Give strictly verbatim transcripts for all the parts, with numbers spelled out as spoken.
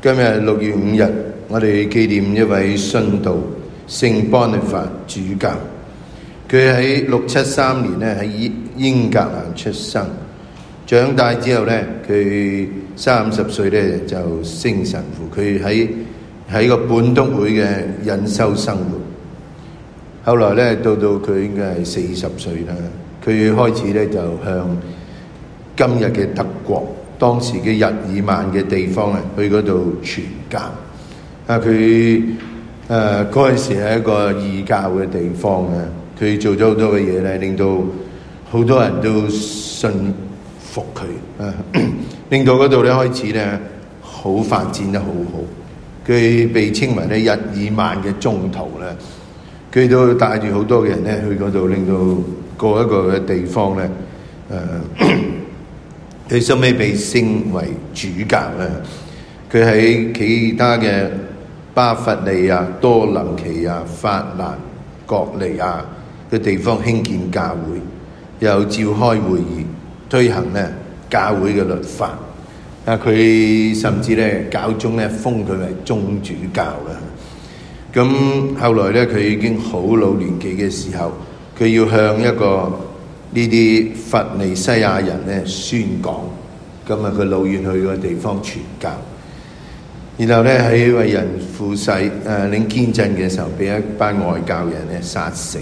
今日六月五日，我哋紀念一位殉道聖邦尼法主教。佢喺六七三年咧喺英格蘭出生，長大之後咧，佢三十歲咧就升神父。佢喺喺個本篤會嘅隱修生活。後來咧到到佢應該係四十歲啦，佢開始咧就向今日嘅德國，當時嘅日耳曼嘅地方啊，去嗰度傳教。啊，佢誒嗰陣時係一個異教嘅地方啊，佢做咗好多嘅嘢咧，令到好多人都信服佢啊，令到嗰度咧開始咧好發展得好好。佢被稱為咧日耳曼嘅宗徒咧，佢都帶住好多嘅人咧去嗰度，令到個一個嘅地方咧誒。佢收尾被升為主教咧，佢喺其他嘅巴伐利亞、多林奇亞、法蘭各利亞嘅地方興建教會，又召開會議，推行咧教會嘅律法。啊，佢甚至咧教宗咧封佢為宗主教啦。咁後來咧，佢已經好老年紀嘅時候，佢要向一個呢啲佛尼西亞人咧宣講，咁啊佢老遠去個地方傳教，然後咧喺為人付洗誒領堅振嘅時候，俾一班外教人咧殺死。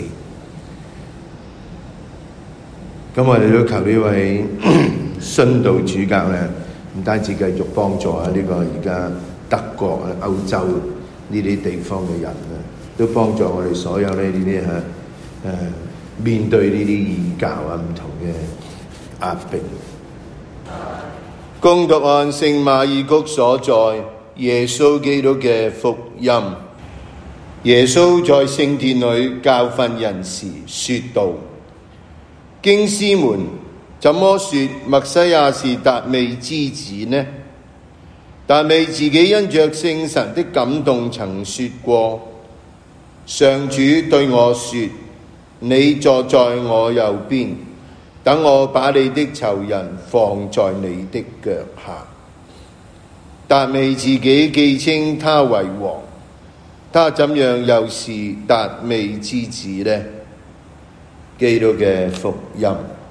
咁我哋都求呢位殉道主教咧，唔單止繼續幫助啊呢個而家德國啊、歐洲呢啲地方嘅人啊，都幫助我哋所有咧呢啲嚇誒。呃面對呢啲異教啊，唔同嘅壓迫。恭讀按聖馬爾谷所在耶穌基督嘅福音。耶穌在聖殿裏教訓人時說道：經師們怎麼說默西亞是達味之子呢？達味自己因着聖神的感動曾說過：上主對我說，你坐在我右邊，等我把你的仇人放在你的腳下。達味自己既稱他為王，他怎樣又是達味之子呢？基督嘅福音。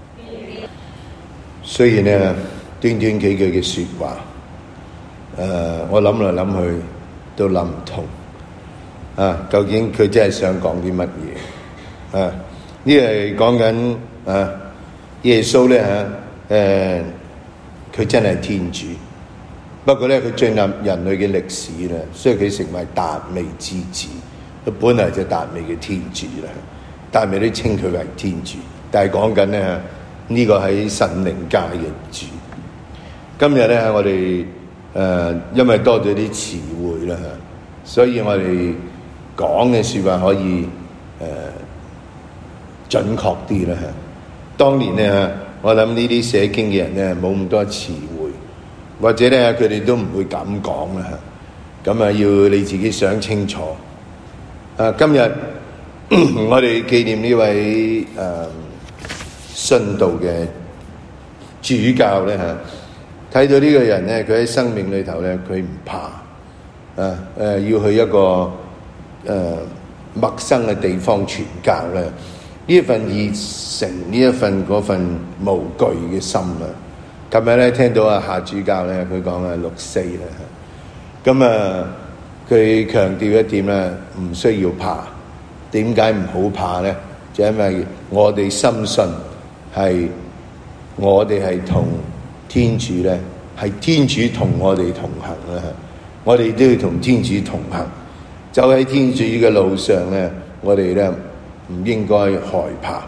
雖然呢短短幾句嘅說話，誒、呃，我諗來諗去都諗唔通啊！究竟佢真係想講啲乜嘢？啊！呢係講緊啊，耶穌咧嚇誒，佢真係天主。不過咧，佢進入人類嘅歷史咧，所以佢成為達味之子。佢本來就達味嘅天主啦，達味都稱佢為天主。但係講緊咧呢、呢個喺神靈界嘅主。今日咧我哋誒、呃，因為多咗啲詞彙啦，所以我哋講嘅説話可以誒。呃準確啲啦嚇！當年咧，我諗呢啲寫經嘅人咧冇咁多詞彙，或者咧佢哋都唔會咁講啦嚇。咁啊，要你自己想清楚。啊，今日我哋紀念呢位誒殉道嘅主教咧嚇，睇到呢個人咧，佢喺生命裏頭咧，佢唔怕啊誒，要去一個誒、呃、陌生嘅地方傳教咧。呢一份熱誠，呢一份嗰份無懼嘅心啊！琴日咧聽到阿夏主教咧，佢講啊六四啦，咁啊佢強調一點咧，唔需要怕。點解唔好怕咧？就因為我哋深信係我哋係同天主咧，係天主同我哋同行啦。我哋都要同天主同行，走喺天主嘅路上咧，我哋咧。唔應該害怕。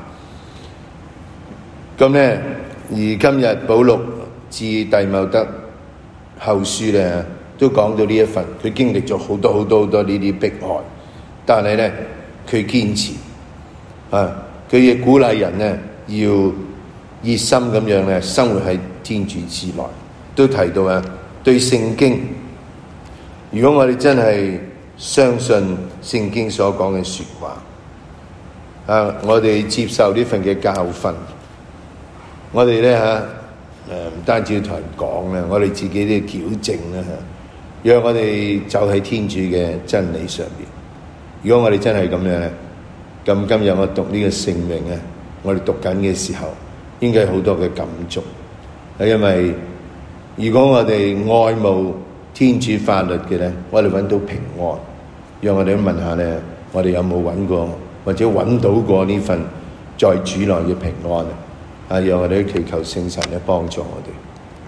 咁咧，而今日保祿致弟茂德後書咧，都講到呢一份，佢經歷咗好多好多好多呢啲迫害，但係咧，佢堅持啊，佢亦鼓勵人咧要熱心咁樣咧生活喺天主之內。都提到啊，對聖經，如果我哋真係相信聖經所講嘅説話。啊！我哋接受呢份嘅教訓，我哋咧嚇誒唔單止要同人講咧，我哋自己都要矯正啦嚇。 讓我哋走喺天主嘅真理上面。如果我哋真係咁樣咧，咁今日我讀呢個聖詠咧，我哋讀緊嘅時候，應該好多嘅感觸。係因為如果我哋愛慕天主法律嘅咧，我哋揾到平安。讓我哋都問下咧，我哋有冇揾過或者揾到過呢份在主內嘅平安啊？啊，讓我哋祈求聖神咧幫助我哋。